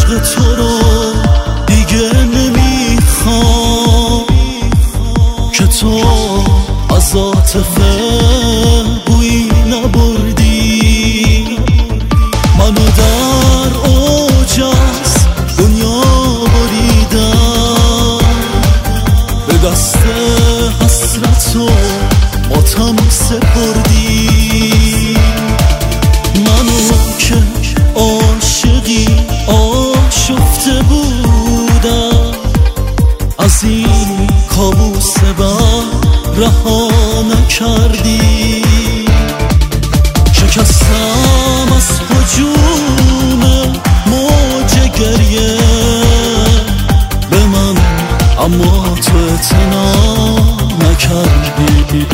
عشق تو رو دیگه نمیخوام که تو از عاطفه بویی نبردی، منو در اوج از دنیا بریدم، به دست حسرت و ماتم سپردی. منو که عاشقی آشفته بودم، از این کابوس بد رها نکردی. شکستم از هجوم موج گریه به من، اما تو اعتنا نکردی.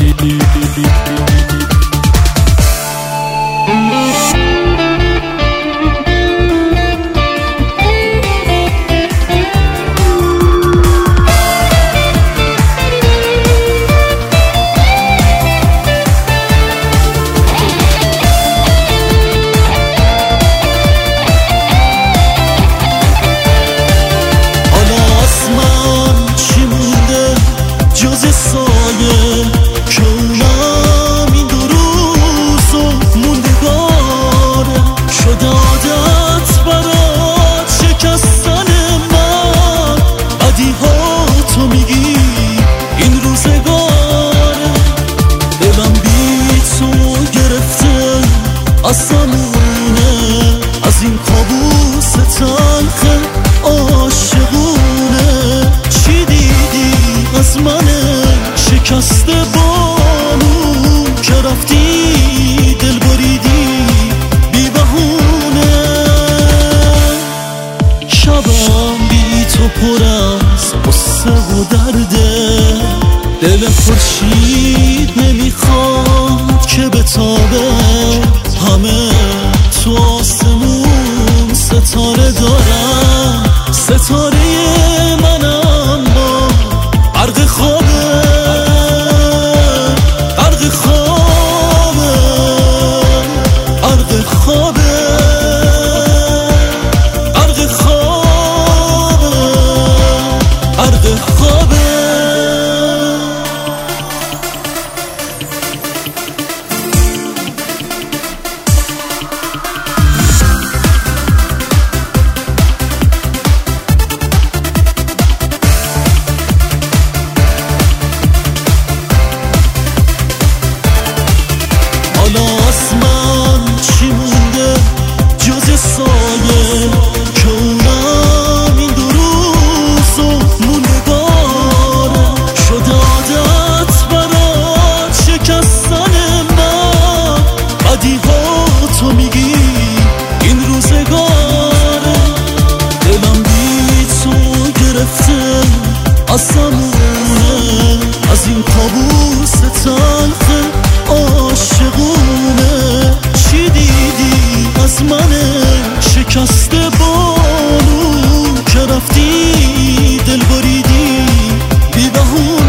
که اونم این دو روز و موندگاره شد عادت برات شکستن من. بدی ها تو میگی این روزگاره، دلم بی تو گرفته از زمونه، از این کابوس تلخ عاشقونه. چی دیدی از من شکسته بانو که رفتی دل بریدی بی بهونه؟ شبم بی تو پر از قصه و درده، دل خورشید نمیخواد که بتابه. همه تو آسمون ستاره دارن، ستاره منم با غرق خوابه، غرق خوابه، غرق خوابه، غرق خوابه، غرق خوابه. از من چی مونده جز سایه که اونم این دو روز و موندگاره شد عادت برات شکستن من. بدی ها تو میگی این روزگاره، دلم بی تو گرفته از زمونه، از این کابوس تلخ عاشقونه. چی دیدی از من شکسته بانو که رفتی دل بریدی بی بهونه؟